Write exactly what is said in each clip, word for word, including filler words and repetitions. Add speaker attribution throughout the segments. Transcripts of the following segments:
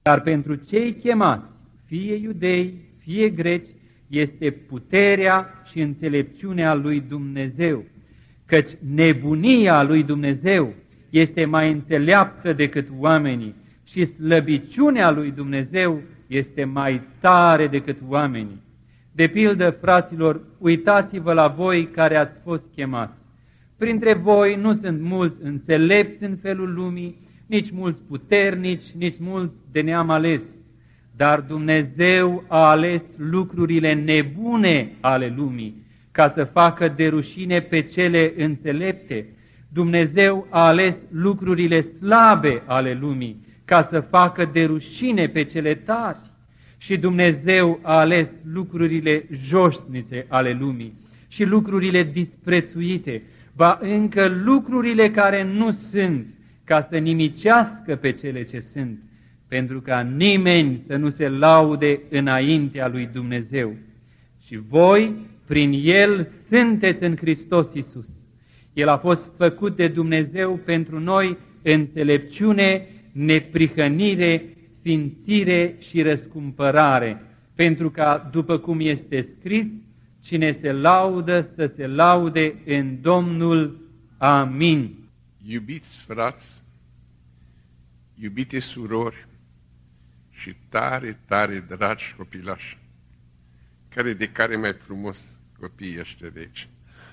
Speaker 1: Dar pentru cei chemați, fie iudei, fie greci, este puterea și înțelepciunea lui Dumnezeu, căci nebunia lui Dumnezeu este mai înțeleaptă decât oamenii și slăbiciunea lui Dumnezeu este mai tare decât oamenii. De pildă, fraților, uitați-vă la voi care ați fost chemați. Printre voi nu sunt mulți înțelepți în felul lumii, nici mulți puternici, nici mulți de neam ales. Dar Dumnezeu a ales lucrurile nebune ale lumii, ca să facă de rușine pe cele înțelepte. Dumnezeu a ales lucrurile slabe ale lumii, ca să facă de rușine pe cele tari. Și Dumnezeu a ales lucrurile joșnice ale lumii și lucrurile disprețuite, ba încă lucrurile care nu sunt, ca să nimicească pe cele ce sunt, pentru ca nimeni să nu se laude înaintea lui Dumnezeu. Și voi, prin El, sunteți în Hristos Iisus. El a fost făcut de Dumnezeu pentru noi înțelepciune, neprihănire, sfințire și răscumpărare, pentru ca, după cum este scris, cine se laudă să se laude în Domnul. Amin.
Speaker 2: Iubiți frați, iubite surori și tare, tare dragi copilași, care de care mai frumos copiii ăștia de aici.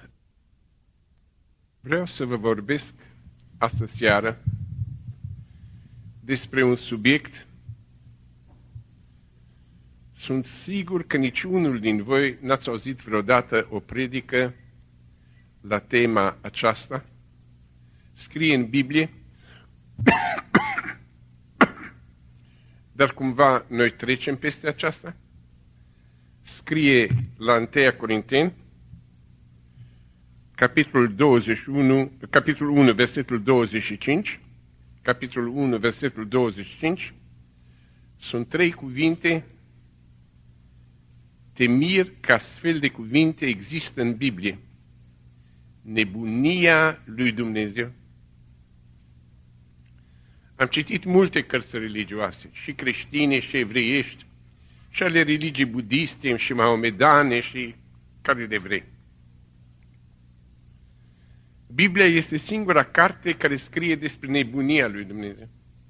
Speaker 2: Vreau să vă vorbesc astă seară despre un subiect. Sunt sigur că niciunul din voi n-ați auzit vreodată o predică la tema aceasta. Scrie în Biblie, dar cumva noi trecem peste aceasta. Scrie la întâi Corinteni, capitolul douăzeci și unu, capitolul unu, versetul douăzeci și cinci, capitolul unu, versetul douăzeci și cinci, sunt trei cuvinte. Te mir că astfel de cuvinte există în Biblie. Nebunia lui Dumnezeu. Am citit multe cărți religioase, și creștine, și evreiești, și ale religii budiste, și mahomedane, și care de vrei. Biblia este singura carte care scrie despre nebunia lui Dumnezeu.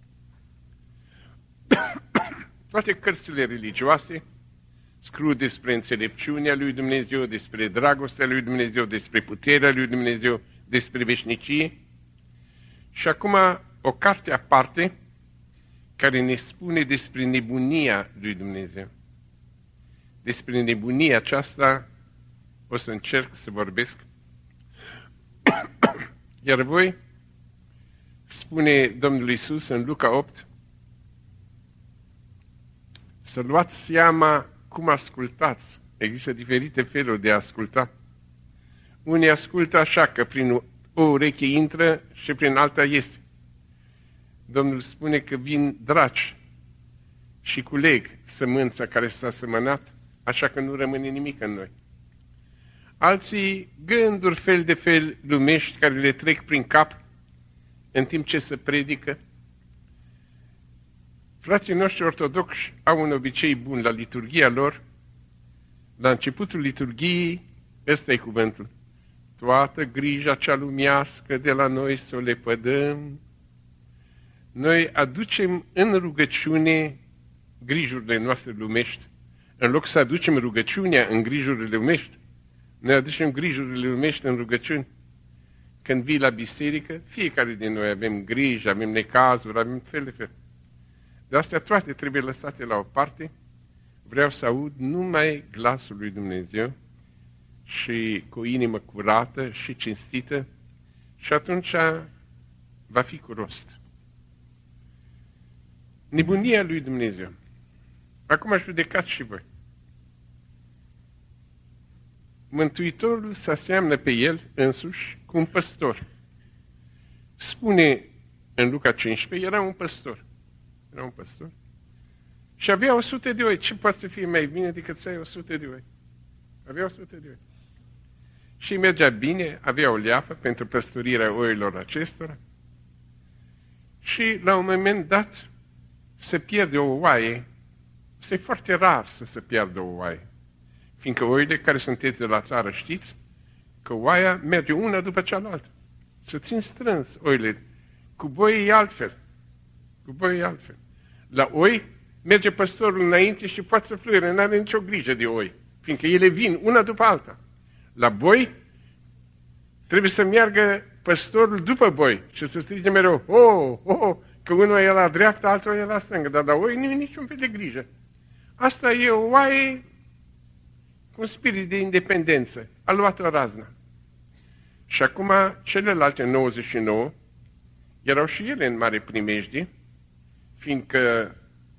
Speaker 2: Toate cărțile religioase scriu despre înțelepciunea lui Dumnezeu, despre dragostea lui Dumnezeu, despre puterea lui Dumnezeu, despre veșnicie. Și acum o carte aparte care ne spune despre nebunia lui Dumnezeu. Despre nebunia aceasta o să încerc să vorbesc. Iar voi, spune Domnul Iisus în Luca opt, să luați seama cum ascultați. Există diferite feluri de a asculta. Unii ascultă așa că prin o ureche intră și prin alta iese. Domnul spune că vin draci și culeg sămânța care s-a semănat, așa că nu rămâne nimic în noi. Alții gânduri fel de fel lumești care le trec prin cap în timp ce se predică. Frații noștri ortodoxi au un obicei bun la liturghia lor. La începutul liturghiei, ăsta e cuvântul. Toată grija cea lumească de la noi să o lepădăm. Noi aducem în rugăciune grijurile noastre lumești. În loc să aducem rugăciunea în grijurile lumești, noi aducem grijurile lumești în rugăciuni. Când vii la biserică, fiecare din noi avem grijă, avem necazuri, avem fel de fel. De astea toate trebuie lăsate la o parte. Vreau să aud numai glasul lui Dumnezeu și cu o inimă curată și cinstită și atunci va fi cu rost. Nebunia lui Dumnezeu. Acum judecați și voi. Mântuitorul se aseamnă pe el însuși cu un păstor. Spune în Luca cincisprezece, era un păstor. Era un păstor. Și avea o sută de oi. Ce poate să fie mai bine decât să ai o sută de oi? Avea o sută de oi. Și mergea bine, avea o leafă pentru păstorirea oilor acestora. Și la un moment dat se pierde o oaie, este foarte rar să se piardă o oaie. Fiindcă oile care sunteți de la țară știți că oaia merge una după cealaltă. Să țin strâns oile. Cu boii e altfel. Cu boii e altfel. La oi merge păstorul înainte și poate să fluiere, nu are nicio grijă de oi, fiindcă ele vin una după alta. La boi trebuie să meargă păstorul după boi și să strige mereu, oh, oh, că unul e la dreapta, altul e la stângă, dar la oi nu e niciun fel de grijă. Asta e o oaie cu un spirit de independență. A luat-o razna. Și acum celelalte nouăzeci și nouă erau și ele în mare primejdie, fiindcă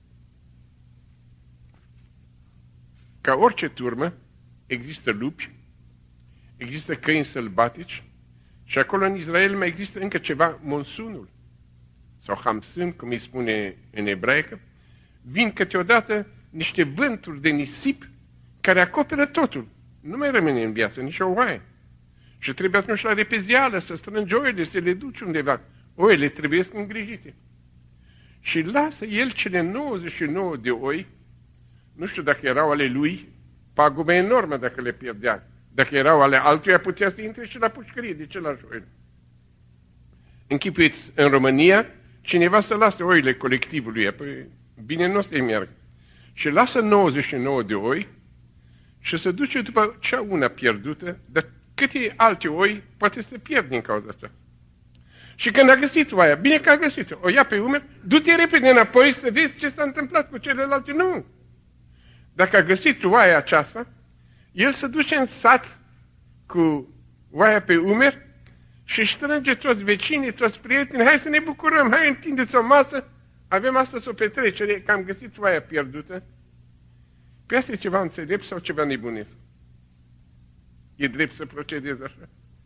Speaker 2: ca orice turmă există lupi, există câini sălbatici și acolo în Israel mai există încă ceva, monsunul sau hamsun, cum îi spune în ebraică, vin câteodată niște vânturi de nisip care acoperă totul. Nu mai rămâne în viață nici o oaie. Și trebuie atunci la repezială să strângi oile, să le duci undeva. Oile trebuie să îngrijite. Și lasă el cele nouăzeci și nouă de oi, nu știu dacă erau ale lui, pagubă enormă dacă le pierdea. Dacă erau ale altuia, putea să intre și la pușcărie de celălalt oile. Închipuiți, în România, cineva să lasă oile colectivului, apoi bine nu o să-i meargă. Și lasă nouăzeci și nouă de oi și se duce după cea una pierdută, dar câte alte oi poate să pierd din cauza asta. Și când a găsit oaia, bine că a găsit-o, o ia pe umeri, du-te repede înapoi să vezi ce s-a întâmplat cu celelalte. Nu! Dacă a găsit oaia aceasta, el se duce în sat cu oaia pe umeri și strânge toți vecinii, toți prietenii, hai să ne bucurăm, hai întindeți o masă, avem astăzi o petrecere, că am găsit oaia pierdută. Pe asta e ceva înțelept sau ceva nebunesc? E drept să procedezi așa?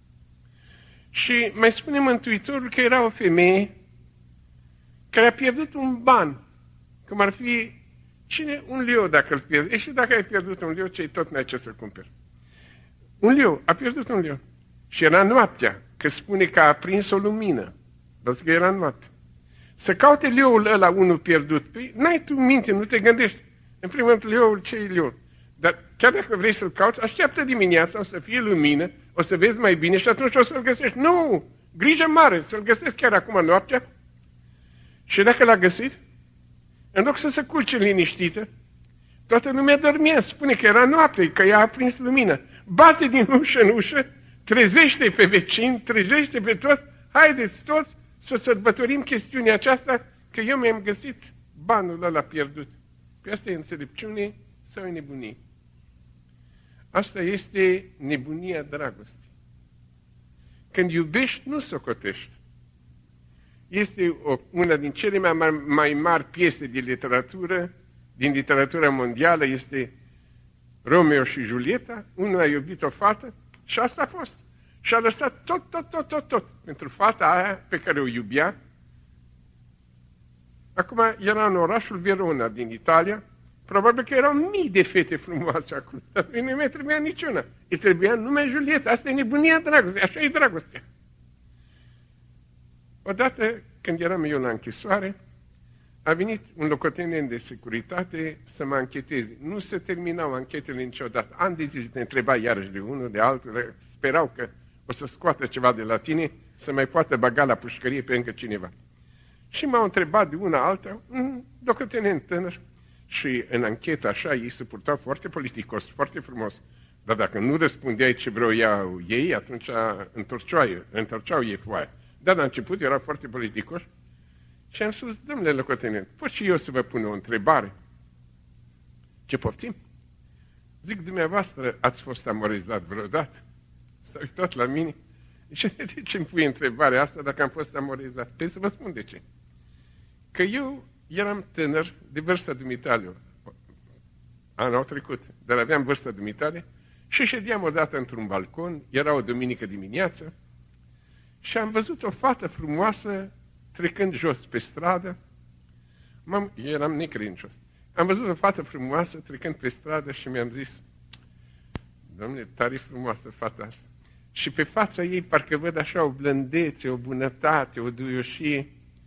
Speaker 2: Și mai spune Mântuitorul că era o femeie care a pierdut un ban, cum ar fi cine? Un leu dacă îl pierzi. E și dacă ai pierdut un leu, ce tot n-ai ce să cumperi. Un leu, a pierdut un leu. Și era noaptea, că spune că a aprins o lumină. Dar că era noapte. Să caute leul ăla unul pierdut. Păi n-ai tu minte, nu te gândești. În primul rând, leul, ce e leul? Dar chiar dacă vrei să-l cauți, așteaptă dimineața, o să fie lumină, o să vezi mai bine și atunci o să-l găsești. Nu! Grijă mare, să-l găsești chiar acum noaptea. Și dacă l-a găsit, în loc să se culce liniștită, toată lumea dormea, spune că era noapte, că i-a aprins lumină. Bate din ușă în ușă, trezește pe vecini, trezește pe toți, haideți toți să sărbătorim chestiunea aceasta, că eu mi-am găsit banul ăla pierdut. Pe asta e înțelepciune sau e nebunie? Asta este nebunia dragostei. Când iubești, nu socotești. Este o, una din cele mai mari, mai mari piese de literatură, din literatura mondială, este Romeo și Julieta. Unul a iubit o fată și asta a fost. Și a lăsat tot, tot, tot, tot, tot pentru fata aia pe care o iubea. Acum era în orașul Verona din Italia. Probabil că erau mii de fete frumoase acolo, dar nu mai trebuia niciuna. Îi trebuia numai Julieta. Asta e nebunia dragostei, așa e dragostea. Odată, când eram eu la închisoare, a venit un locotenent de securitate să mă ancheteze. Nu se terminau anchetele niciodată. Ani de zi te întreba iarăși de unul, de altul, sperau că o să scoată ceva de la tine, să mai poată băga la pușcărie pe încă cineva. Și m-au întrebat de una alta, un locotenent tânăr, și în anchetă așa, ei se purtau foarte politicos, foarte frumos. Dar dacă nu răspundeai ce vreau ei, atunci întorceau, întorceau ei foaia. Dar la început era foarte politicos. Și am spus, domnule locotenent, pot și eu să vă pun o întrebare? Ce poftim? Zic, dumneavoastră ați fost amorizat vreodată? S-a uitat la mine. Și de ce îmi pui întrebarea asta dacă am fost amorizat? Păi să vă spun de ce. Că eu eram tânăr de vârsta dumitale, anul trecut, dar aveam vârsta dumitale și ședeam odată într-un balcon, era o duminică dimineață și am văzut o fată frumoasă trecând jos pe stradă. M-am, eram necredincios. Am văzut o fată frumoasă trecând pe stradă și mi-am zis, Doamne, tare frumoasă fata asta. Și pe fața ei parcă văd așa o blândețe, o bunătate, o duioșie.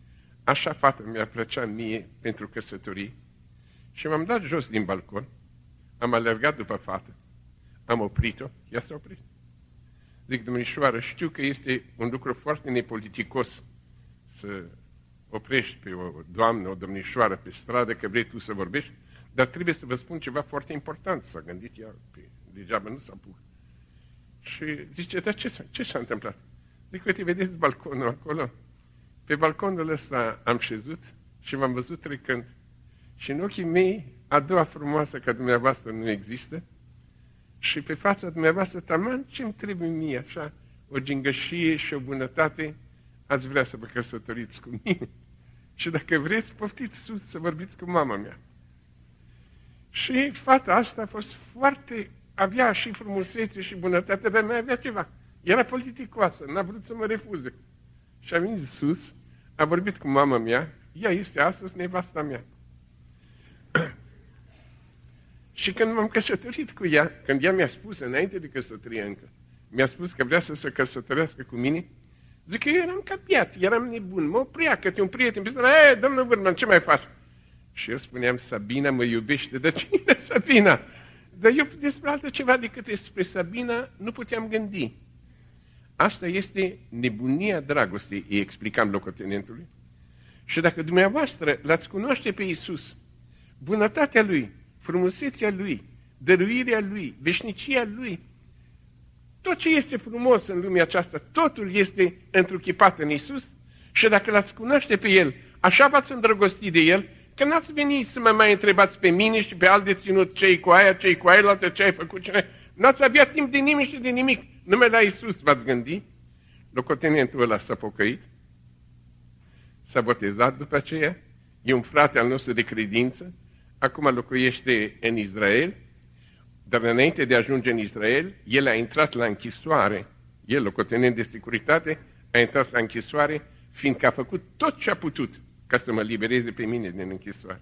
Speaker 2: așa fată mi-a plăcea mie pentru căsătorie și m-am dat jos din balcon, am alergat după fată, am oprit-o, ea s-a oprit. Zic, domnișoară, știu că este un lucru foarte nepoliticos să oprești pe o doamnă, o domnișoară pe stradă, că vrei tu să vorbești, dar trebuie să vă spun ceva foarte important. S-a gândit ea, pe, degeaba nu s-a apucat. Și zice, dar ce, ce s-a întâmplat? Zic, uite, vedeți balconul acolo? Pe balconul ăsta am șezut și v-am văzut trecând. Și în ochii mei, a doua frumoasă ca dumneavoastră nu există. Și pe fața dumneavoastră, taman ce-mi trebuie mie, așa, o gingășie și o bunătate, ați vrea să vă căsătoriți cu mine. Și dacă vreți, poftiți sus să vorbiți cu mama mea. Și fata asta a fost foarte, avea și frumusețe și bunătate, dar mai avea ceva. Era politicoasă, n-a vrut să mă refuze. Și a venit sus, a vorbit cu mama mea, ea este astăzi nevasta mea. Și când m-am căsătorit cu ea, când ea mi-a spus, înainte de căsătorie încă, mi-a spus că vrea să se căsătorească cu mine, zic că eu eram capiat, eram nebun, mă oprea câte un prieten, pe stradă, ei, domnul Vârman, ce mai faci? Și eu spuneam, Sabina mă iubește, dar cine e Sabina? Dar eu despre altă ceva decât despre Sabina nu puteam gândi. Asta este nebunia dragostei, îi explicam locotenentului. Și dacă dumneavoastră l-ați cunoaște pe Iisus, bunătatea Lui, frumusețea Lui, dăruirea Lui, veșnicia Lui, tot ce este frumos în lumea aceasta, totul este întruchipat în Iisus și dacă l-ați cunoaște pe El, așa v-ați îndrăgostit de El, că n-ați venit să mă mai întrebați pe mine și pe alt deținut ce-i cu aia, ce-i cu aia, ce ai făcut, ce n-ați avea timp de nimic și de nimic. Numai la Iisus v-ați gândi. Locotenentul ăla s-a pocăit, s-a botezat după aceea, e un frate al nostru de credință, acum locuiește în Israel, dar înainte de a ajunge în Israel, el a intrat la închisoare, el, locotenent de securitate, a intrat la închisoare, fiindcă a făcut tot ce a putut ca să mă libereze pe mine din închisoare.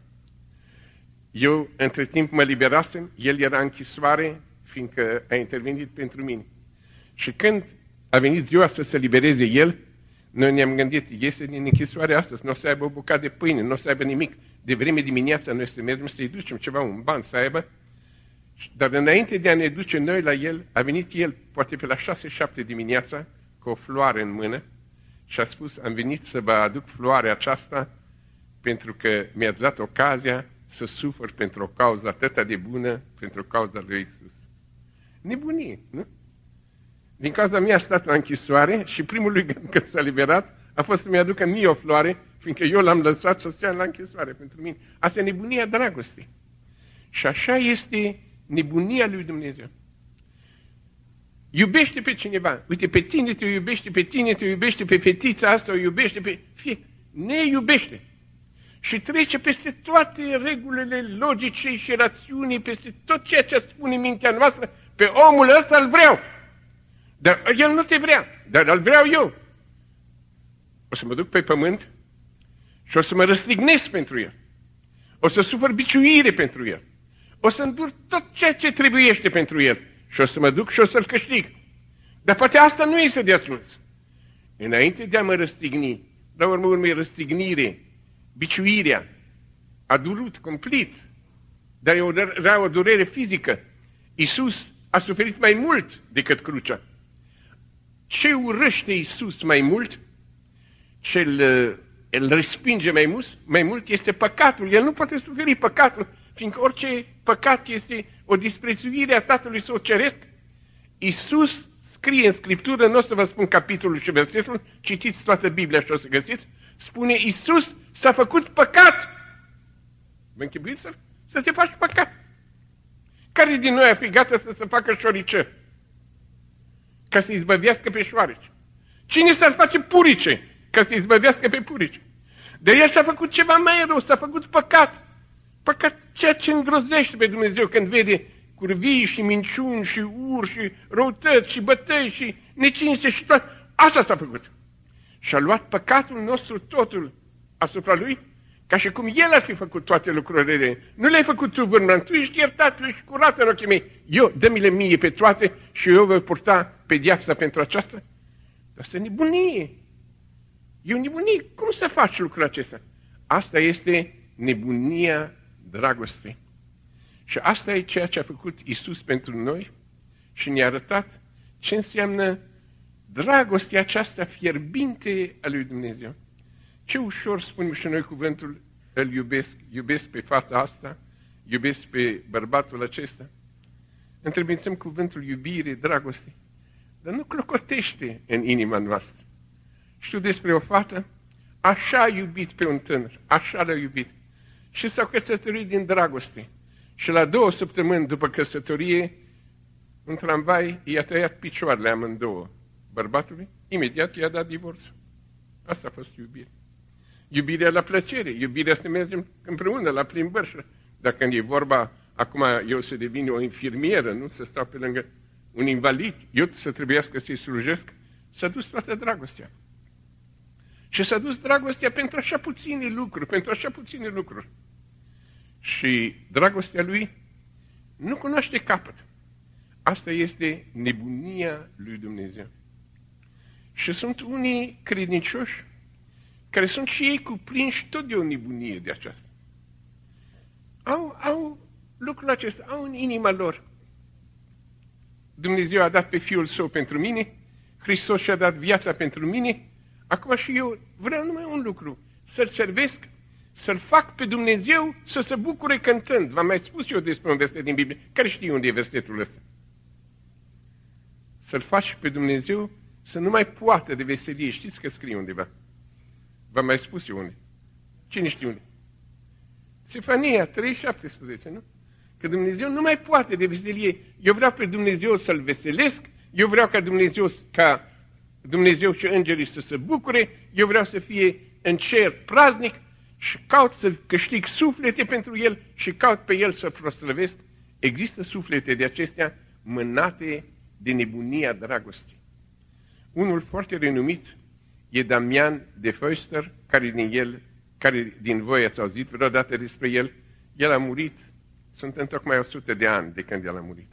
Speaker 2: Eu, între timp, mă liberasem, el era în închisoare, fiindcă a intervenit pentru mine. Și când a venit ziua să se libereze el, noi ne-am gândit, iese din închisoare astăzi, nu o să aibă o bucată de pâine, nu o să aibă nimic. De vreme dimineața noi să mergem să-i ducem ceva, un ban să aibă. Dar înainte de a ne duce noi la el, a venit el, poate pe la șase șapte dimineața, cu o floare în mână și a spus, am venit să vă aduc floarea aceasta pentru că mi-ați dat ocazia să sufăr pentru o cauză atâta de bună, pentru cauza lui Iisus. Nebunie, nu? Din cauza mea a stat la închisoare și primul lui gând când s-a liberat a fost să-mi aducă mie o floare, fiindcă eu l-am lăsat să stea la închisoare pentru mine. Asta e nebunia dragostei. Și așa este nebunia lui Dumnezeu. Iubește pe cineva. Uite, pe tine te iubește, pe tine te iubește, pe fetița asta o iubește, pe fie. Ne iubește. Și trece peste toate regulile logice și rațiunii, peste tot ceea ce spune mintea noastră, pe omul ăsta îl vreau. Dar el nu te vrea, dar îl vreau eu. O să mă duc pe pământ și o să mă răstignesc pentru el. O să sufăr biciuire pentru el. O să îndur tot ceea ce trebuiește pentru el. Și o să mă duc și o să-l câștig. Dar poate asta nu este de ascuns. Înainte de a mă răstigni, la urmă urmă răstignire, biciuirea, a durut complet, dar era o durere fizică. Iisus a suferit mai mult decât crucea. Ce urăște Iisus mai mult, ce îl, îl respinge mai mult, mai mult este păcatul. El nu poate suferi păcatul, fiindcă orice păcat este o disprețuire a Tatălui Său Ceresc. Iisus scrie în Scriptură, nu o să vă spun capitolul și versetul, citiți toată Biblia și o să găsiți, spune Iisus s-a făcut păcat. Vă închipuiți să, să te faci păcat? Care din noi a fi gata să se facă șoricel? Ca să izbăvească pe șoareci. Cine s-ar face purice ca să izbăvească pe purice? Dar el s-a făcut ceva mai rău, s-a făcut păcat. Păcat, ceea ce îngrozește pe Dumnezeu când vede curvii și minciuni și uri și răutăți și bătăi și necinste și toate. Asta s-a făcut. Și a luat păcatul nostru totul asupra lui, ca și cum el ar fi făcut toate lucrurile. Nu le-ai făcut tu, Vârman, tu ești iertat, tu ești curat în ochii mei. Eu, dă-mi-le mie pe toate și eu voi purta pedeapsa pentru aceasta. Asta e nebunie. E o nebunie. Cum să faci lucrul acesta? Asta este nebunia dragostei. Și asta e ceea ce a făcut Iisus pentru noi și ne-a arătat ce înseamnă dragostea aceasta fierbinte a lui Dumnezeu. Ce ușor spunem și noi cuvântul, îl iubesc, iubesc pe fata asta, iubesc pe bărbatul acesta. Întrebuințăm cuvântul iubire, dragoste, dar nu clocotește în inima noastră. Știu despre o fată, așa a iubit pe un tânăr, așa l-a iubit și s-au căsătorit din dragoste. Și la două săptămâni după căsătorie, un tramvai i-a tăiat picioarele amândouă bărbatului, imediat i-a dat divorțul. Asta a fost iubire. Iubirea la plăcere, iubirea să mergem împreună la plimbări. Dacă e vorba, acum eu să devin o infirmieră, nu să stau pe lângă un invalid, eu să trebuiască să-i slujesc, s-a dus toată dragostea. Și s-a dus dragostea pentru așa puține lucruri, pentru așa puține lucruri. Și dragostea lui nu cunoaște capăt. Asta este nebunia lui Dumnezeu. Și sunt unii credincioși care sunt și ei cuprinși tot de o nebunie de aceasta. Au, au lucrul acesta, au în inima lor. Dumnezeu a dat pe Fiul Său pentru mine, Hristos și-a dat viața pentru mine, acum și eu vreau numai un lucru, să-L servesc, să-L fac pe Dumnezeu să se bucure cântând. V-am mai spus eu despre un verset din Biblie. Care știe unde e versetul ăsta? Să-L faci pe Dumnezeu să nu mai poată de veselie. Știți că scrie undeva. V-am mai spus eu unde. Cine știe unde? Sefania trei șaptesprezece, nu? Că Dumnezeu nu mai poate de veselie. Eu vreau pe Dumnezeu să-L veselesc, eu vreau ca Dumnezeu, ca Dumnezeu și îngerii să se bucure, eu vreau să fie în cer praznic și caut să câștig suflete pentru El și caut pe El să proslăvesc. Există suflete de acestea mânate de nebunia dragostei. Unul foarte renumit e Damian de Feuster, care din el, care din voi ați auzit vreodată despre el. El a murit, sunt întocmai o sută de ani de când el a murit.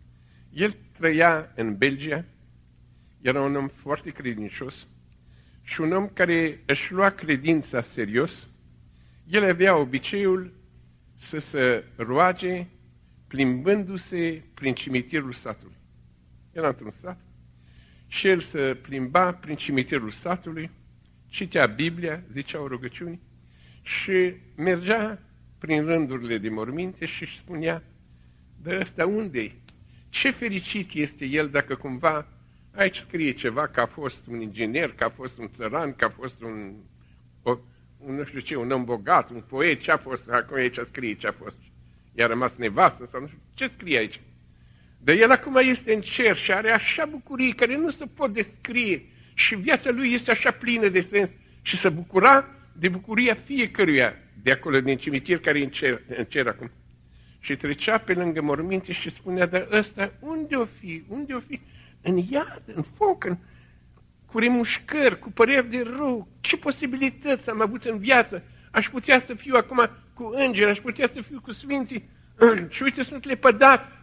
Speaker 2: El trăia în Belgia, era un om foarte credincios și un om care își lua credința serios. El avea obiceiul să se roage plimbându-se prin cimitirul satului. Era într-un sat și el se plimba prin cimitirul satului, citea Biblia, ziceau rugăciuni și mergea prin rândurile de morminte și își spunea: de ăsta unde-i? Ce fericit este el dacă cumva aici scrie ceva că a fost un inginer, că a fost un țăran, că a fost un, o, un nu știu ce, un om bogat, un poet, ce a fost, acum aici scrie ce a fost. I-a rămas nevastă sau nu știu, ce scrie aici? Dar el acum este în cer și are așa bucurii care nu se pot descrie și viața lui este așa plină de sens și se bucura de bucuria fiecăruia de acolo din cimitir care e în cer, în cer acum. Și trecea pe lângă morminte și spunea: dar ăsta unde o fi? Unde o fi? În iad, în foc, în, cu remușcări, cu păreri de rău. Ce posibilități am avut în viață? Aș putea să fiu acum cu îngeri, aș putea să fiu cu sfinții și uite, sunt lepădat.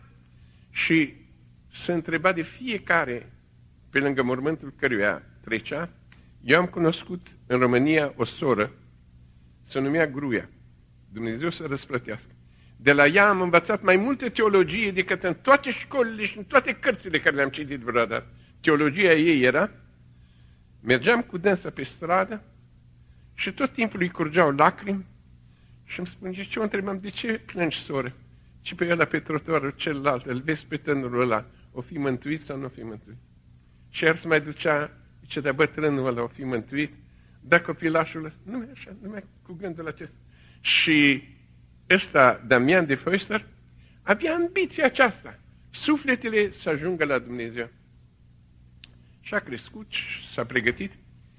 Speaker 2: Și se întreba de fiecare pe lângă mormântul căruia trecea. Eu am cunoscut în România o soră, se numea Gruia. Dumnezeu să răsplătească. De la ea am învățat mai multă teologie decât în toate școlile și în toate cărțile care le-am citit vreodată. Teologia ei era, mergeam cu dânsa pe stradă și tot timpul îi curgeau lacrimi și îmi spunea: ce o întrebam, de ce plângi, soră? Și pe ăla, pe trotuarul celălalt, îl vezi pe tânărul ăla, o fi mântuit sau nu o fi mântuit? Și iar se mai ducea, zice: dar bătrânul ăla o fi mântuit? Da, copilașul ăsta, numai așa, numai cu gândul acesta. Și ăsta, Damian de Feuster, avea ambiția aceasta, sufletele să ajungă la Dumnezeu. Și a crescut, s-a pregătit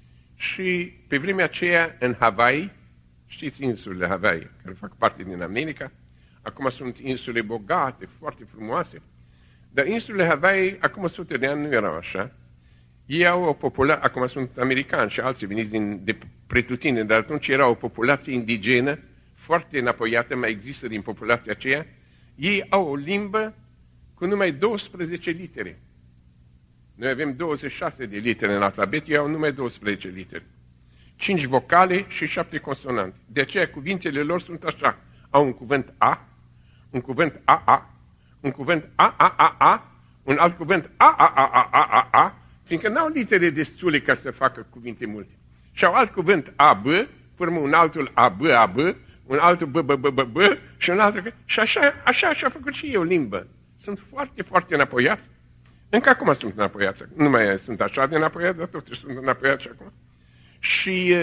Speaker 2: și pe vremea aceea în Hawaii, știți insulele Hawaii, care fac parte din America, acum sunt insule bogate, foarte frumoase, dar insulele Hawaii, acum o sută de ani, nu erau așa. Ei au o populație, acum sunt americani și alții veniți din, de pretutindeni, dar atunci era o populație indigenă, foarte înapoiată, mai există din populația aceea. Ei au o limbă cu numai douăsprezece litere. Noi avem douăzeci și șase de litere în alfabet, ei au numai douăsprezece litere. cinci vocale și șapte consonante. De aceea cuvintele lor sunt așa. Au un cuvânt A, un cuvânt A A, un cuvânt A A A A, un alt cuvânt A A A A A A A, fiindcă n-au litere destule ca să facă cuvinte multe. Și au alt cuvânt A B, urmă un altul A B A B, un altul B B B B B și un altul... Și așa, așa și-a făcut și eu limbă. Sunt foarte, foarte înapoiați. Încă acum sunt înapoiați. Nu mai sunt așa de înapoiați, dar totuși sunt înapoiați acum. Și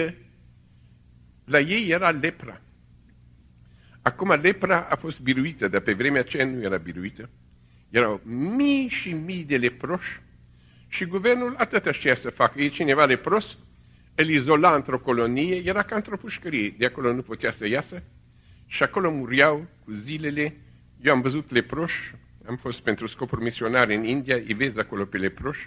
Speaker 2: la ei era lepra. Acum lepra a fost biruită, dar pe vremea aceea nu era biruită. Erau mii și mii de leproși și guvernul atâta știa să facă. E cineva lepros, îl izola într-o colonie, era ca într-o pușcărie. De acolo nu putea să iasă și acolo muriau cu zilele. Eu am văzut leproși, am fost pentru scopuri misionare în India, îi vezi acolo pe leproși.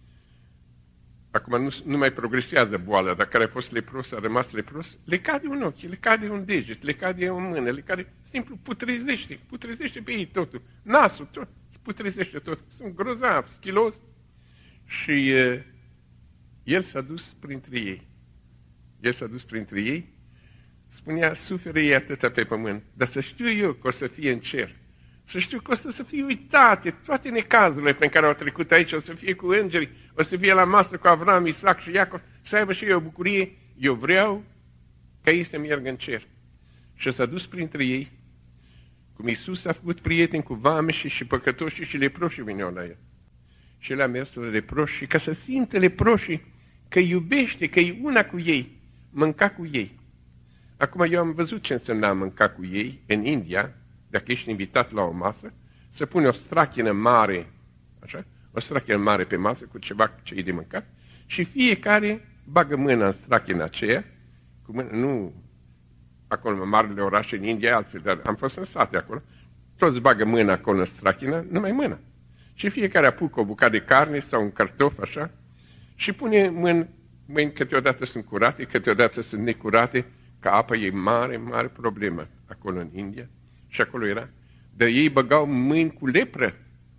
Speaker 2: Acum nu, nu mai progresează boala, dar care a fost lepros, a rămas lepros, le cade un ochi, le cade un deget, le cade o mână, le cade, simplu, putrezește, putrezește pe ei totul, nasul, tot, putrezește tot, sunt grozav, schilos. Și uh, el s-a dus printre ei, el s-a dus printre ei, spunea, suferă ei atâta pe pământ, dar să știu eu că o să fie în cer. Să știu că o să, să fie uitate toate necazurile pe care au trecut aici, o să fie cu îngeri, o să fie la masă cu Avram, Isaac și Iacov, să aibă și eu o bucurie. Eu vreau ca ei să meargă în cer. Și s-a dus printre ei, cum Iisus a făcut prieteni cu vameșii și păcătoșii și leproșii veneau la el. Și el a mers la leproșii ca să simtă leproșii că iubește, că e una cu ei, mânca cu ei. Acum eu am văzut ce însemna mânca cu ei în India. Dacă ești invitat la o masă, să pune o strachină mare, așa, o strachină mare pe masă cu ceva ce e de mâncat și fiecare bagă mâna în strachina aceea, cu mână, nu acolo în marile orașe în India, altfel, dar am fost în sate acolo, toți bagă mâna acolo în strachină, numai mâna. Și fiecare apucă o bucată de carne sau un cartof, așa, și pune mâini, mâini câteodată sunt curate, câteodată sunt necurate, că apa e mare, mare problemă acolo în India. Și acolo era. Dar ei băgau mâini cu lepră.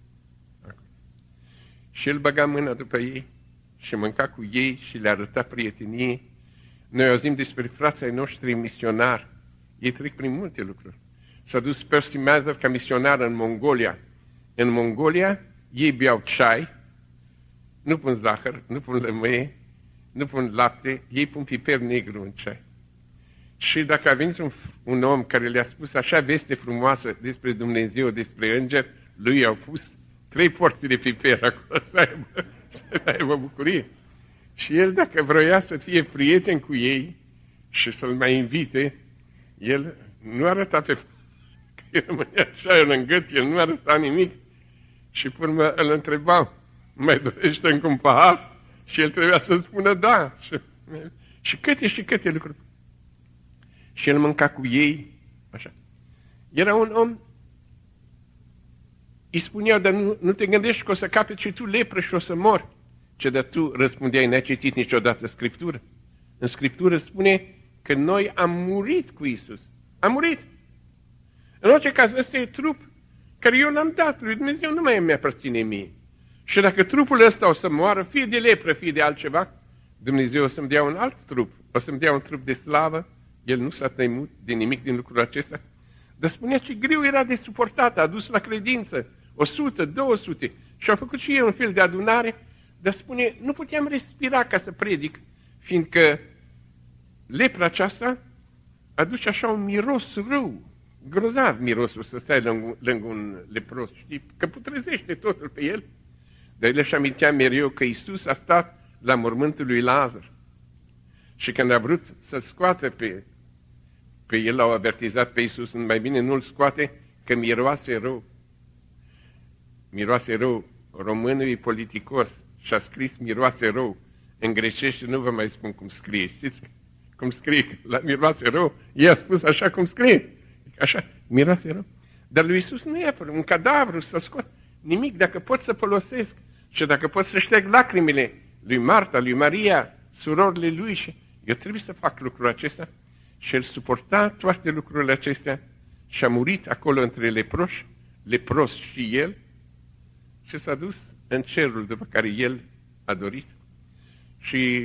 Speaker 2: Și el băga mâna după ei și mânca cu ei și le arăta prietenie. Noi auzim despre frații noștri misionari. Ei trec prin multe lucruri. S-a dus Percy Mazur ca misionar în Mongolia. În Mongolia ei beau ceai, nu pun zahăr, nu pun lămâie, nu pun lapte, ei pun piper negru în ceai. Și dacă a venit un, un om care le-a spus așa veste frumoasă despre Dumnezeu, despre înger, lui au pus trei porții de piper acolo să aibă, să aibă bucurie. Și el, dacă vroia să fie prieten cu ei și să-l mai invite, el nu arăta pe că el rămânea așa în gât, el nu arăta nimic. Și pe urmă îl întrebau, mai dorește încă un pahar? Și el trebuia să spună da. Și, și câte și câte lucruri. Și el mânca cu ei, așa. Era un om, îi spuneau, dar nu, nu te gândești că o să capeti și tu lepră și o să mori. Ce dar tu răspundeai, n-ai citit niciodată Scriptură. În Scriptură spune că noi am murit cu Iisus. Am murit. În orice caz, ăsta e trup care eu l-am dat lui Dumnezeu, nu mai mi-aparține mie. Și dacă trupul ăsta o să moară, fie de lepră, fie de altceva, Dumnezeu o să-mi dea un alt trup, o să-mi dea un trup de slavă. El nu s-a temut de nimic din lucrul acesta. Dar spunea ce greu era de suportat, a dus la credință, o sută, două sute. Și a făcut și eu un fel de adunare, dar spune, nu puteam respira ca să predic, fiindcă lepra aceasta aduce așa un miros rău, grozav mirosul să stai lângă, lângă un lepros, știi, că putrezește totul pe el. Dar el își amintea mereu că Iisus a stat la mormântul lui Lazar. Și când a vrut să-l scoată pe, pe el, l-au avertizat pe Iisus, mai bine nu-l scoate, că miroase rău. Miroase rău. Românul e politicos și a scris miroase rău. În grecește nu vă mai spun cum scrie. Știți cum scrie? La miroase rău. Ei a spus așa cum scrie. Așa, miroase rău. Dar lui Iisus nu e un cadavru să-l scot. Nimic, dacă pot să folosesc și dacă pot să șterg lacrimile lui Marta, lui Maria, surorile lui și eu trebuie să fac lucrul acesta. Și el suporta toate lucrurile acestea și a murit acolo între leproși, lepros și el, și s-a dus în cerul după care el a dorit. Și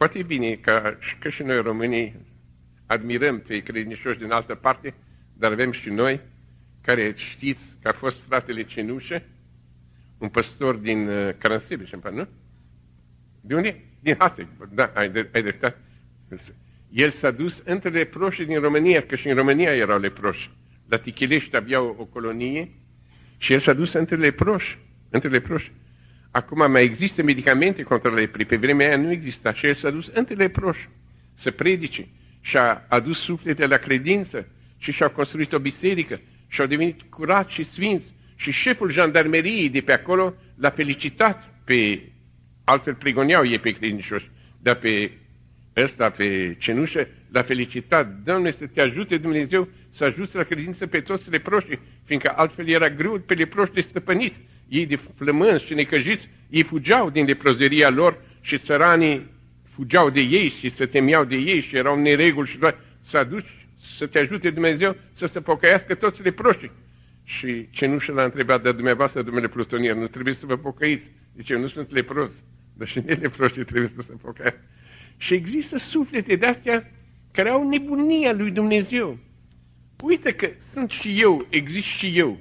Speaker 2: Poate e bine că, că și noi românii admirăm pe credincioși din altă parte, dar avem și noi, care știți că a fost fratele Cenușă, un păstor din uh, Cărănsebeș, nu? De unde? Din Hațeg, da, ai, de, ai dreptate. El s-a dus între leproșii din România, că și în România erau leproși. La Tichilești aveau o colonie și el s-a dus între leproși, între leproși. Acum mai există medicamente contra leprii, pe vremea aia nu exista și el s-a dus între leproși să predice și a adus suflete la credință și și-au construit o biserică și au devenit curați și sfinți și șeful jandarmeriei de pe acolo l-a felicitat pe, altfel prigoneau ei pe credincioși, dar pe ăsta, pe Cenușă, l-a felicitat. Doamne, să te ajute Dumnezeu să ajute la credință pe toți leproșii, fiindcă altfel era greu pe leproși de stăpânit. Ei de flămânzi și necăjiți, ei fugeau din leprozeria lor și țăranii fugeau de ei și se temeau de ei și erau nereguli și doar să aduci, să te ajute Dumnezeu să se pocăiască toți leproșii. Și Cenușă l-a întrebat, dar dumneavoastră, domnule plutonier, nu trebuie să vă pocăiți. Zice, eu nu sunt lepros, dar și neleproșii trebuie să se pocăiască. Și există suflete de-astea care au nebunia lui Dumnezeu. Uite că sunt și eu, exist și eu.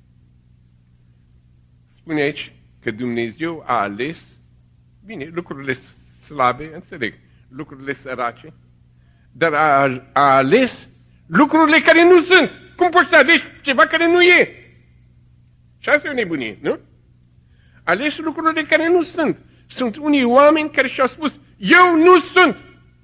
Speaker 2: Spune aici că Dumnezeu a ales, bine, lucrurile slabe, înțeleg, lucrurile sărace, dar a, a ales lucrurile care nu sunt. Cum poți să alegi ceva care nu e? Și asta e o nebunie, nu? Ales lucrurile care nu sunt. Sunt unii oameni care și-au spus, eu nu sunt.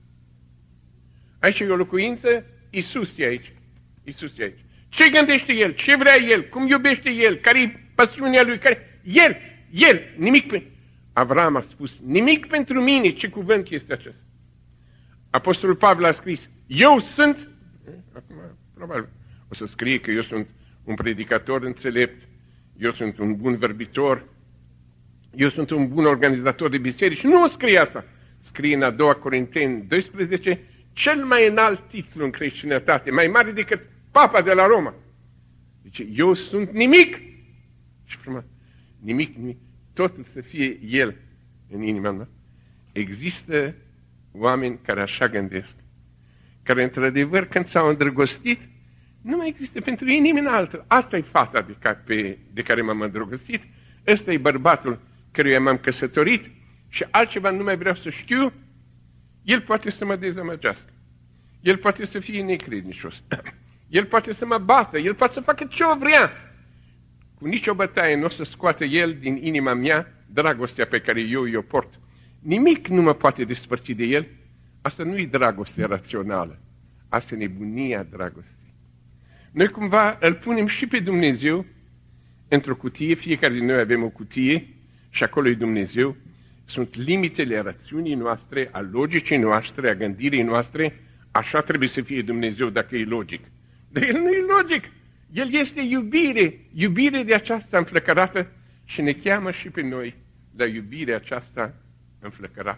Speaker 2: Aici e o locuință, Iisus e aici. Iisus e aici. Ce gândește El? Ce vrea El? Cum iubește El? Care-i pasiunea Lui? Care... El, El, nimic pe... Avram a spus, nimic pentru mine. Ce cuvânt este acesta? Apostolul Pavel a scris, eu sunt... Acum, probabil, o să scrie că eu sunt un predicator înțelept, eu sunt un bun vorbitor, eu sunt un bun organizator de biserici. Nu o scrie asta. Scrie în a doua Corinteni doisprezece, cel mai înalt titlu în creștinătate, mai mare decât Papa de la Roma. Zice, eu sunt nimic. Și frumos, nimic, nimic. Totul să fie El în inima mea. Există oameni care așa gândesc, care într-adevăr când s-au îndrăgostit, nu mai există pentru ei nimeni altul. Asta e fata de care, de care m-am îndrăgostit, ăsta e bărbatul căruia m-am căsătorit și altceva nu mai vreau să știu. El poate să mă dezamăgească. El poate să fie necredincios. El poate să mă bată. El poate să facă ce o vrea. Cu nicio bătaie nu o să scoată El din inima mea dragostea pe care eu i-o port. Nimic nu mă poate despărți de El. Asta nu e dragoste rațională. Asta e nebunia dragostei. Noi cumva îl punem și pe Dumnezeu într-o cutie. Fiecare din noi avem o cutie și acolo e Dumnezeu. Sunt limitele rațiunii noastre, a logicii noastre, a gândirii noastre. Așa trebuie să fie Dumnezeu dacă e logic. Dar El nu e logic. El este iubire. Iubire de aceasta înflăcărată și ne cheamă și pe noi la iubirea aceasta înflăcărată.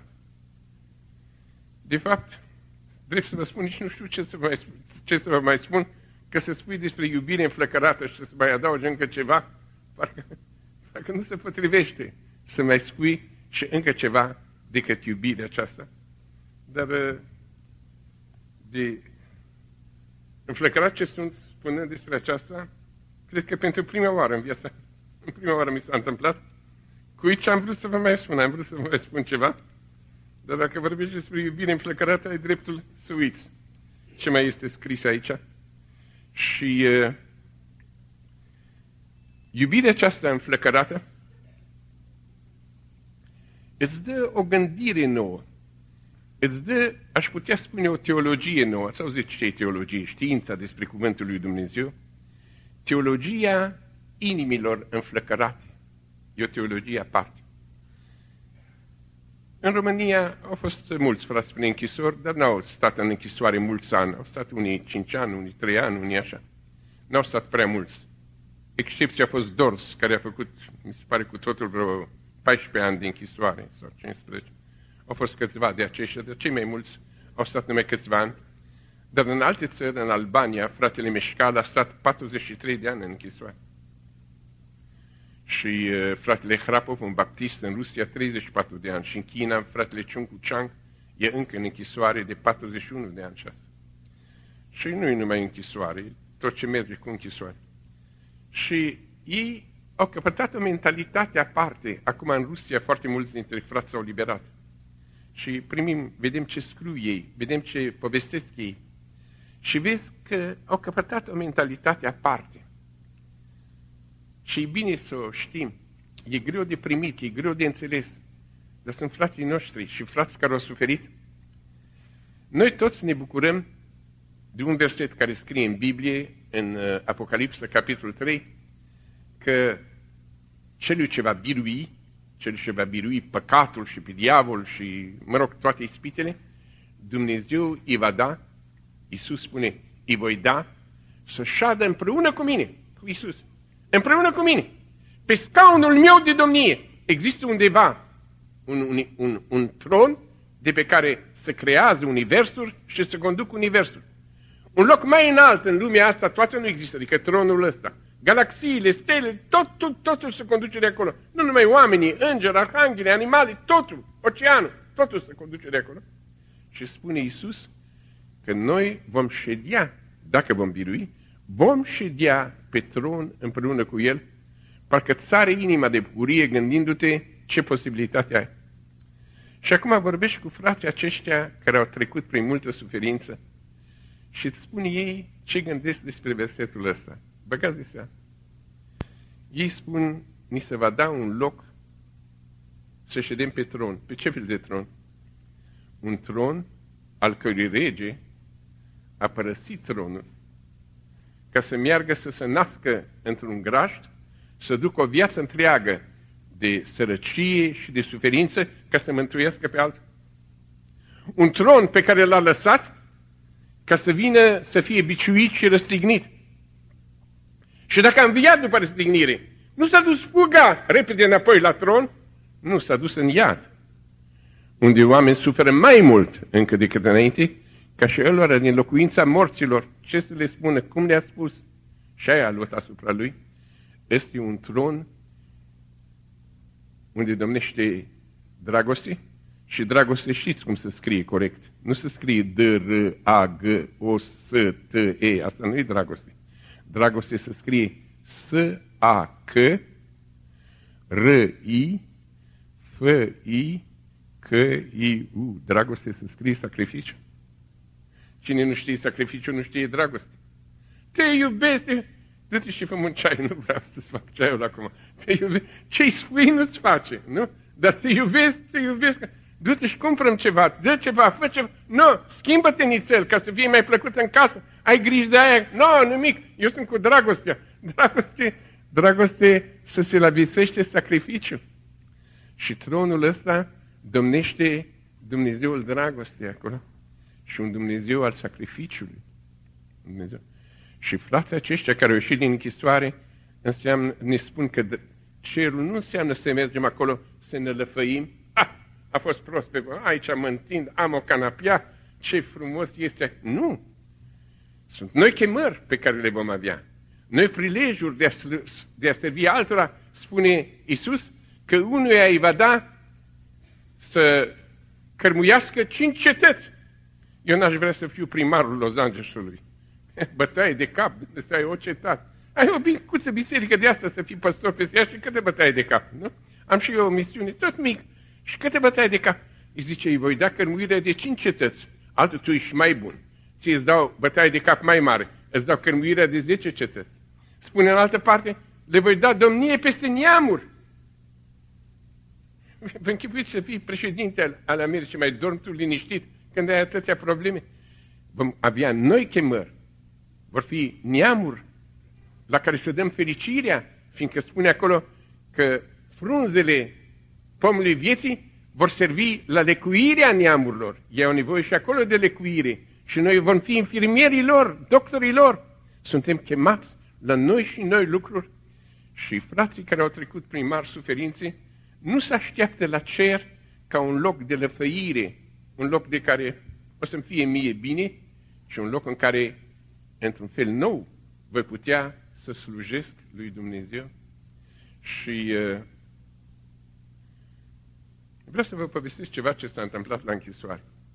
Speaker 2: De fapt, drept să vă spun, nici nu știu ce să vă mai spun, ce să vă mai spun că să spui despre iubire înflăcărată și să mai adaugi încă ceva, parcă, parcă nu se potrivește să mai spui și încă ceva decât iubirea aceasta. Dar de înflăcărat ce sunt spunând despre aceasta, cred că pentru prima oară în viața, în prima oară mi s-a întâmplat, cu ce am vrut să vă mai spun, am vrut să vă mai spun ceva, dar dacă vorbești despre iubire înflăcărată, ai dreptul să uiți ce mai este scris aici. Și uh, iubirea aceasta înflăcărată îți dă o gândire nouă, îți dă, aș putea spune, o teologie nouă. Ați auzit ce e teologie? Știința despre cuvântul lui Dumnezeu? Teologia inimilor înflăcărate. E o teologie aparte. În România au fost mulți frați prin închisori, dar n-au stat în închisoare mulți ani. Au stat unii cinci ani, unii trei ani, unii așa. N-au stat prea mulți. Excepția a fost Dors, care a făcut, mi se pare, cu totul vreo paisprezece ani de închisoare, sau cincisprezece. Au fost câțiva de aceștia, dar cei mai mulți au stat numai câțiva ani. Dar în alte țări, în Albania, fratele Meșcal a stat patruzeci și trei de ani în închisoare. Și uh, fratele Hrapov, un baptist în Rusia, treizeci și patru de ani. Și în China, fratele Ciuncu Chang, e încă în închisoare de patruzeci și unu de ani și asta. Și nu e numai închisoare, tot ce merge cu închisoare. Și ei au căpătat o mentalitate aparte. Acum în Rusia foarte mulți dintre frați s-au liberat. Și primim, vedem ce scriu ei, vedem ce povestesc ei. Și vezi că au căpătat o mentalitate aparte. Și e bine să o știm. E greu de primit, e greu de înțeles. Dar sunt frații noștri și frați care au suferit. Noi toți ne bucurăm de un verset care scrie în Biblie, în Apocalipsă, capitolul trei, că celui ce va birui, celui ce va birui păcatul și pe diavol și, mă rog, toate ispitele, Dumnezeu îi va da, Iisus spune, îi voi da să șadă împreună cu mine, cu Iisus, împreună cu mine, pe scaunul meu de domnie. Există undeva un, un, un, un tron de pe care se creează universul și se conduc universul. Un loc mai înalt în lumea asta, toată nu există, adică tronul ăsta. Galaxiile, stele, totul, totul se conduce de acolo. Nu numai oamenii, îngeri, arhanghele, animale, totul, oceanul, totul se conduce de acolo. Și spune Iisus că noi vom ședea, dacă vom birui, vom ședea pe tron împreună cu El, parcă îți sare inima de bucurie gândindu-te ce posibilitate ai. Și acum vorbești cu frații aceștia care au trecut prin multă suferință și îți spun ei ce gândesc despre versetul ăsta. Băgați de seama. Ei spun, ni se va da un loc să ședem pe tron. Pe ce fel de tron? Un tron al cărui rege a părăsit tronul ca să meargă să se nască într-un grajd, să ducă o viață întreagă de sărăcie și de suferință ca să mântuiască pe altul. Un tron pe care l-a lăsat ca să vină să fie biciuit și răstignit. Și dacă a înviat după răstignire, nu s-a dus fuga repede înapoi la tron, nu s-a dus în iad, unde oameni suferă mai mult încă decât înainte, ca și ălora din locuința morților, ce să le spună, cum le-a spus, și aia a luat asupra lui, este un tron unde domnește dragoste, și dragoste știți cum se scrie corect. Nu se scrie D, R, A, G, O, S, T, E, asta nu e dragoste. Dragoste se scrie S, A, C, R, I, F, I, C, I, U. Dragoste se scrie sacrificiu. Cine nu știe sacrificiu, nu știe dragoste. Te iubesc, te... du-te și fă un ceai, nu vreau să-ți fac ceaiul acum. Te iubesc, ce-i spui nu-ți face, nu? Dar te iubesc, te iubesc, du-te și cumpărăm ceva, dă ceva, fă ceva. Nu, schimbă-te nițel ca să fie mai plăcut în casă. Ai grijă de aia. Nu, nimic, eu sunt cu dragostea. Dragoste, dragoste să se lavisește sacrificiu. Și tronul ăsta domnește Dumnezeul dragostei acolo. Și un Dumnezeu al sacrificiului. Dumnezeu. Și frații aceștia care au ieșit din închisoare înseamnă, ne spun că cerul nu înseamnă să mergem acolo să ne lăfăim. Ah, a fost prost pe voi, aici mă întind, am o canapia, ce frumos este. Nu! Sunt noi chemări pe care le vom avea. Noi prilejuri de a, de a servi altora, spune Iisus, că unuia îi va da să cărmuiască cinci cetăți. Eu n-aș vrea să fiu primarul Los Angelesului. Bătaie de cap, să ai o cetate. Ai o micuță biserică de asta să fii păstor peste ea și câte bătaie de cap, nu? Am și eu o misiune tot mic. Și câte bătaie de cap? Îi zice, îi voi da cărmuirea de cinci cetăți. Altul tu ești mai bun. Ție îți dau bătaie de cap mai mare. Îți dau cărmuirea de zece cetăți. Spune în altă parte, le voi da domnie peste neamuri. Vă închipuiți să fii președinte al Americii, mai dormi tu liniștit când ai atâtea probleme? Vom avea noi chemări. Vor fi neamuri la care să dăm fericirea, fiindcă spune acolo că frunzele pomului vieții vor servi la lecuirea neamurilor. Ei au nevoie și acolo de lecuire. Și noi vom fi infirmierii lor, doctorii lor. Suntem chemați la noi și noi lucruri. Și frații care au trecut prin mari suferințe nu se așteaptă la cer ca un loc de lăfăire, un loc de care o să-mi fie mie bine și un loc în care, într-un fel nou, voi putea să slujesc lui Dumnezeu. Și uh, vreau să vă povestesc ceva ce s-a întâmplat la închisoare.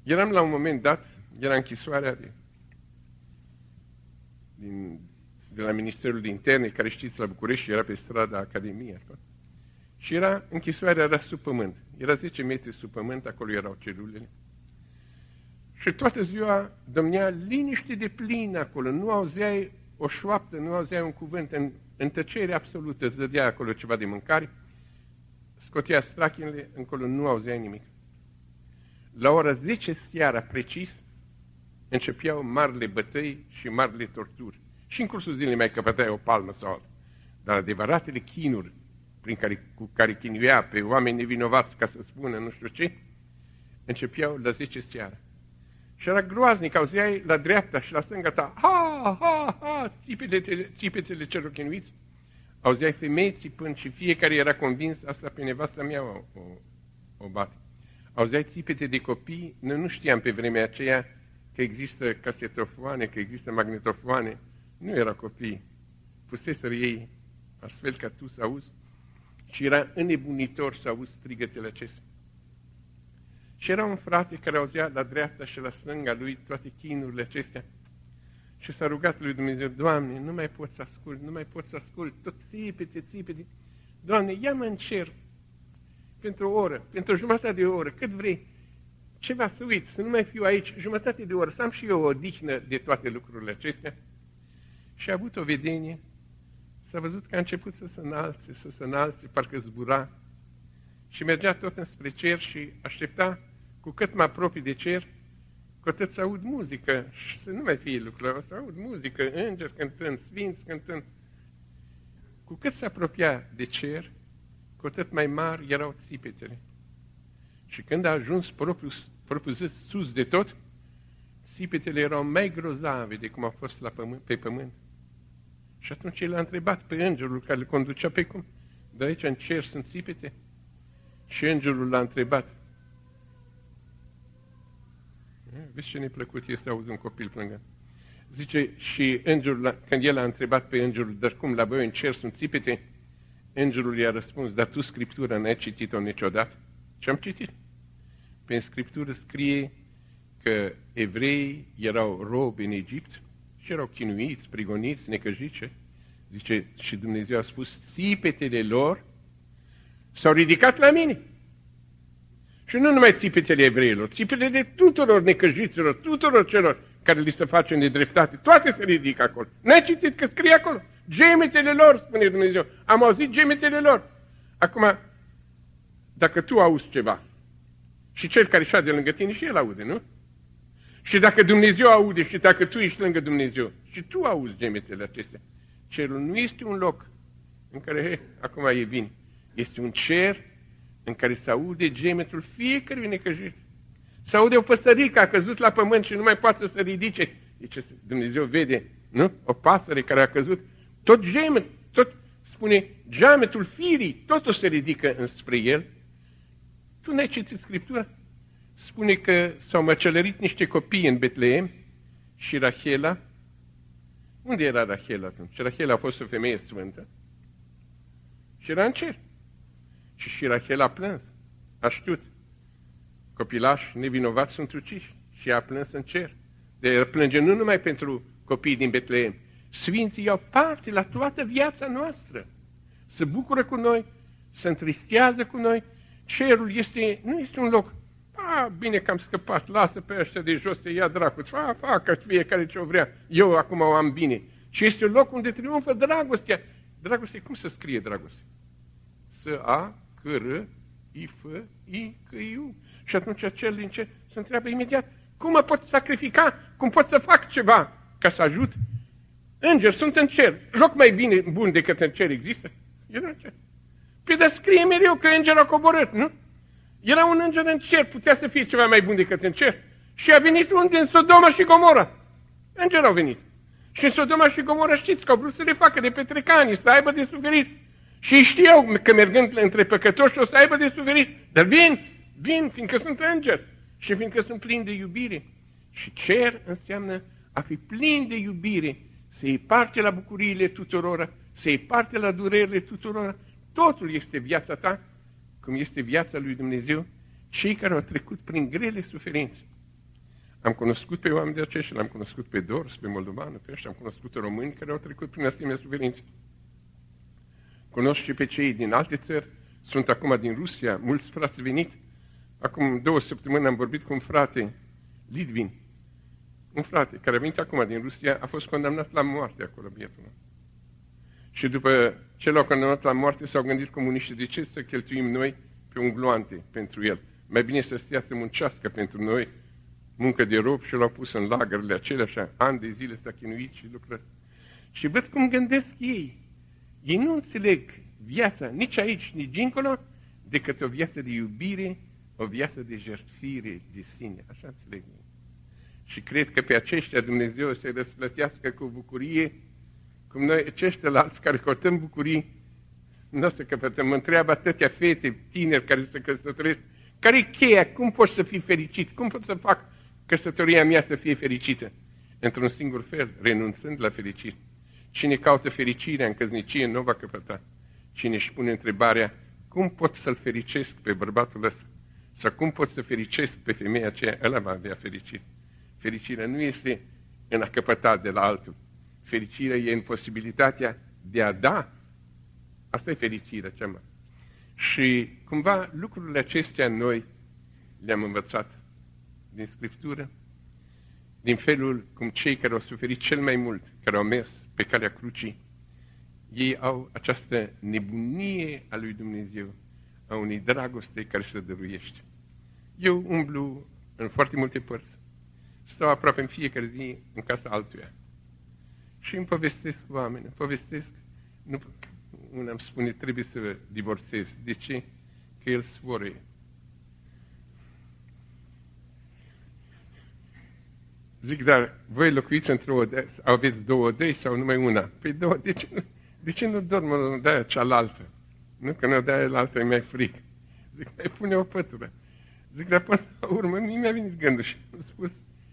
Speaker 2: Eram la un moment dat, era închisoarea de, din, de la Ministerul de Interne, care știți la București, era pe strada Academiei. Și era, închisoarea era sub pământ. Era zece metri sub pământ, acolo erau celulele. Și toată ziua domnea liniște de plină acolo, nu auzeai o șoaptă, nu auzeai un cuvânt, în, în tăcere absolută, îți dădea acolo ceva de mâncare, scotea strachinele, încolo nu auzeai nimic. La ora zece seara, precis, începeau marile bătăi și marile torturi. Și în cursul zilei mai căpătai o palmă sau altă. Dar adevăratele chinuri prin care, cu care chinuia pe oameni nevinovați, ca să spună nu știu ce, începeau la zece seara. Și era groaznic, auzeai la dreapta și la stânga ta, ha, ha, ha, țipetele, țipetele celor chinuiți. Auzeai femei țipând și fiecare era convins, asta pe nevasta mea o, o, o bate. Auzeai țipete de copii, noi nu știam pe vremea aceea că există casetofoane, că există magnetofoane. Nu erau copii, puseseră ei astfel ca tu să auzi. Și era înnebunitor să auzi strigătele acestea. Și era un frate care auzea la dreapta și la stânga lui toate chinurile acestea. Și s-a rugat lui Dumnezeu, Doamne, nu mai pot să ascult, nu mai pot să ascult, tot țipete, țipete. Doamne, ia-mă în cer pentru o oră, pentru o jumătate de oră, cât vrei. Ceva să uit, să nu mai fiu aici, jumătate de oră, să am și eu o odihnă de toate lucrurile acestea. Și a avut o vedenie, s-a văzut că a început să se înalțe, să se înalțe, parcă zbura. Și mergea tot înspre cer și aștepta, cu cât mă apropii de cer, cu atât să aud muzică și să nu mai fie lucrurile, să aud muzică, îngeri cântând, sfinți cântând. Cu cât se apropia de cer, cu atât mai mari erau țipetele. Și când a ajuns propriu, propriu zis sus de tot, țipetele erau mai grozave de cum au fost la pământ, pe pământ. Și atunci el a întrebat pe îngerul care îl conducea pe cum, de aici în cer sunt țipete? Și îngerul l-a întrebat. Vezi ce neplăcut este să auzi un copil plângând. Zice, și îngerul, când el a întrebat pe îngerul, dar cum, la voi în cer sunt țipete? Îngerul i-a răspuns, dar tu Scriptura n-ai citit-o niciodată? Ce am citit? Pe Scriptură scrie că evreii erau robi în Egipt și erau chinuiți, prigoniți, necăjiți. Zice, și Dumnezeu a spus, țipetele lor s-au ridicat la mine. Și nu numai țipetele evreilor, țipetele tuturor necăjiților, tuturor celor care li se face nedreptate, toate se ridică acolo. N-ai citit că scrie acolo? Gemetele lor, spune Dumnezeu. Am auzit gemetele lor. Acum, dacă tu auzi ceva și cel care șade lângă tine și el aude, nu? Și dacă Dumnezeu aude și dacă tu ești lângă Dumnezeu și tu auzi gemetele acestea, cerul nu este un loc în care, he, acum e bine, este un cer în care se aude gemetul fiecărui necăjit. Se aude o păsărică a căzut la pământ și nu mai poate să se ridice. Deci Dumnezeu vede, nu? O pasăre care a căzut, tot gemet, tot spune geametul firii, totul se ridică înspre el. Tu n-ai citit Scriptura? Spune că s-au măcelărit niște copii în Betleem și Rahela. Unde era Rahela atunci? Rahela a fost o femeie sfântă și era în cer. Și și Rahela a plâns, a știut. Copilași nevinovați sunt uciși și a plâns în cer. De plânge nu numai pentru copiii din Betleem. Sfinții iau parte la toată viața noastră. Se bucură cu noi, se întristează cu noi. Cerul este, nu este un loc. A, bine că am scăpat, lasă pe ăștia de jos să ia dracu. Fa, facă fiecare ce o vrea. Eu acum o am bine. Și este un loc unde triumfă dragostea. Dragoste, cum să scrie dragoste? S-A, C-R, I-F, I, C-I-U. Și atunci cel din cer se întreabă imediat, cum mă pot sacrifica? Cum pot să fac ceva ca să ajut? Îngeri sunt în cer. Loc mai bine, bun decât în cer există? Era în cer. Păi dar scrie mereu că înger a coborât, nu? Era un înger în cer, putea să fie ceva mai bun decât în cer. Și a venit unde? În Sodoma și Gomora. Îngeri au venit. Și în Sodoma și Gomora știți că au vrut să le facă de petrecani, să aibă de suferit. Și știau că mergând între păcătoși o să aibă de suferit. Dar vin, vin, fiindcă sunt îngeri și fiindcă sunt plini de iubire. Și cer înseamnă a fi plin de iubire, să iei parte la bucuriile tuturora, să iei parte la durerile tuturora. Totul este viața ta, cum este viața lui Dumnezeu, cei care au trecut prin grele suferințe. Am cunoscut pe oameni de aceștia, l-am cunoscut pe Dors, pe Moldovană, pe ăștia, am cunoscut români care au trecut prin asemenea suferințe. Cunosc și pe cei din alte țări, sunt acum din Rusia, mulți frați venit. Acum două săptămâni am vorbit cu un frate, Litvin, un frate care a venit acum din Rusia, a fost condamnat la moarte acolo, bietul. Și după ce l-au condamnat la moarte, s-au gândit comuniștii, de ce să cheltuim noi pe un gloante pentru el? Mai bine să stea să muncească pentru noi, muncă de rob, și l-au pus în lagările acelea, așa, ani de zile s-a chinuit și lucră. Și văd cum gândesc ei. Ei nu înțeleg viața nici aici, nici dincolo, decât o viață de iubire, o viață de jertfire de sine. Așa înțeleg ei. Și cred că pe aceștia Dumnezeu se răsplătească cu bucurie, cum noi aceștia la alți care căutăm bucurii, nu o să căpătăm. Mă întreabă atâtea fete, tineri care se căsătoresc, care-i cheia? Cum poți să fii fericit? Cum pot să fac căsătoria mea să fie fericită? Într-un singur fel, renunțând la fericire. Cine caută fericirea în căsnicie nu va căpăta. Cine își pune întrebarea, cum pot să-l fericesc pe bărbatul ăsta? Sau cum pot să fericesc pe femeia aceea? Ăla va avea fericire. Fericirea nu este în a căpăta de la altul. Fericirea e în posibilitatea de a da. Asta e fericirea cea mai. Și cumva lucrurile acestea noi le-am învățat din Scriptură, din felul cum cei care au suferit cel mai mult, care au mers pe calea crucii, ei au această nebunie a lui Dumnezeu, a unei dragoste care se dăruiește. Eu umblu în foarte multe părți și stau aproape în fiecare zi în casa altuia. Și îmi povestesc cu oameni, îmi povestesc, nu, una îmi spune, trebuie să divorțez. De ce? Că el sforăie. Zic, dar voi locuiți într-o odă, aveți două odăi sau numai una? Păi două, de ce nu, de ce nu dorm în odaia cealaltă? Nu, că în odaia cealaltă e mai fric. Zic, mai pune o pătură. Zic, dar până la urmă nu mi-a venit gândul și am spus,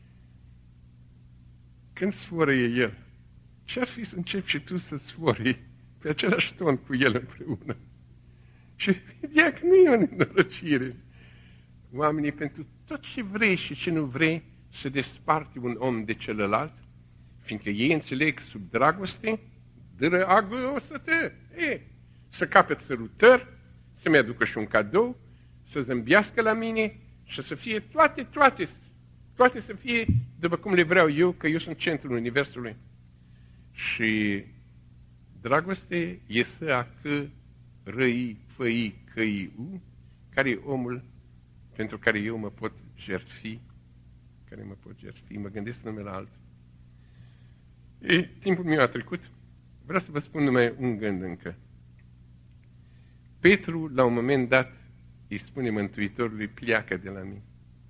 Speaker 2: când sforăie el, ce-ar fi să începi și tu să sforăi pe același ton cu el împreună? Și vedea că nu e o nenorocire. Oamenii, pentru tot ce vrei și ce nu vrei, să desparte un om de celălalt, fiindcă ei înțeleg sub dragoste, dragul o să te, e, să capăt sărutări, să-mi aducă și un cadou, să zâmbească la mine și să fie toate, toate, toate să fie după cum le vreau eu, că eu sunt centrul universului. Și dragoste este a că răi, făi, căi, u, care e omul pentru care eu mă pot jertfi, care mă pot jertfi, mă gândesc numai la altul. E, timpul meu a trecut, vreau să vă spun numai un gând încă. Petru, la un moment dat, îi spune Mântuitorului, pleacă de la mine.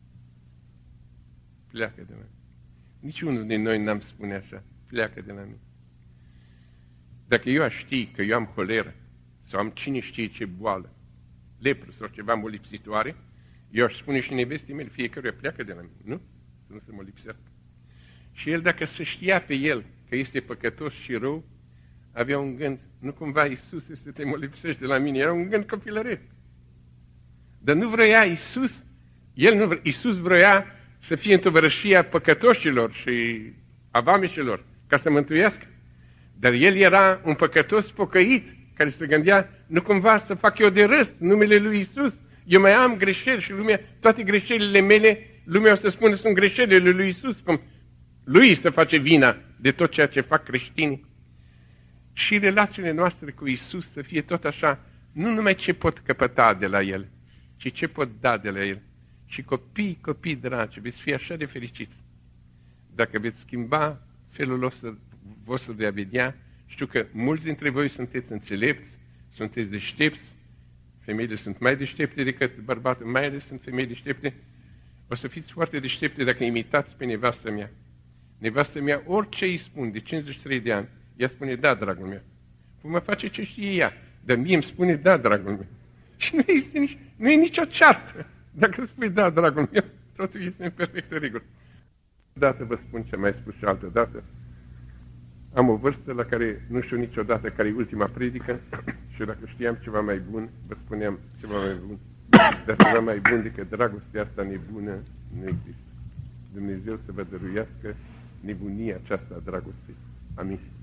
Speaker 2: Pleacă de la mine. Niciunul din noi n-am spune așa, pleacă de la mine. Dacă eu aș ști că eu am holeră, sau am cine știe ce boală, lepră sau ceva molipsitoare, eu aș spune și nevestii mele, fiecăruia pleacă de la mine, nu? Să nu se mă lipsească. Și el, dacă se știa pe el că este păcătos și rău, avea un gând, nu cumva Iisus să te mă lipsești de la mine, era un gând copilăresc. Dar nu vroia Iisus, el nu vre, Iisus vroia să fie în tovărășia păcătoșilor și a vameșilor, ca să mântuiască. Dar el era un păcătos pocăit, care se gândea, nu cumva să fac eu de râs numele lui Iisus. Eu mai am greșeli și lumea, toate greșelile mele, lumea o să spună sunt greșelile lui Iisus, cum lui se face vina de tot ceea ce fac creștinii. Și relațiile noastre cu Iisus să fie tot așa, nu numai ce pot căpăta de la El, ci ce pot da de la El. Și copii, copii dragi, veți fi așa de fericiți. Dacă veți schimba felul vostru de a vedea, știu că mulți dintre voi sunteți înțelepți, sunteți deștepți, femeile sunt mai deștepte decât bărbatul, mai ales sunt femei deștepte. O să fiți foarte deștepte dacă imitați pe nevastă mea. Nevastă mea, orice îi spun, de cincizeci și trei de ani, ea spune, da, dragul meu. Mă face ce știe ea, dar mie îmi spune, da, dragul meu. Și nu este nici, nu e nicio ceartă. Dacă spui, da, dragul meu, totul este în perfectă regulă. Odată vă spun ce mai spus și altă dată. Am o vârstă la care nu știu niciodată care e ultima predică și dacă știam ceva mai bun, vă spuneam ceva mai bun. Dar ceva mai bun decât dragostea asta nebună nu există. Dumnezeu să vă dăruiască nebunia aceasta a dragostei. Amin.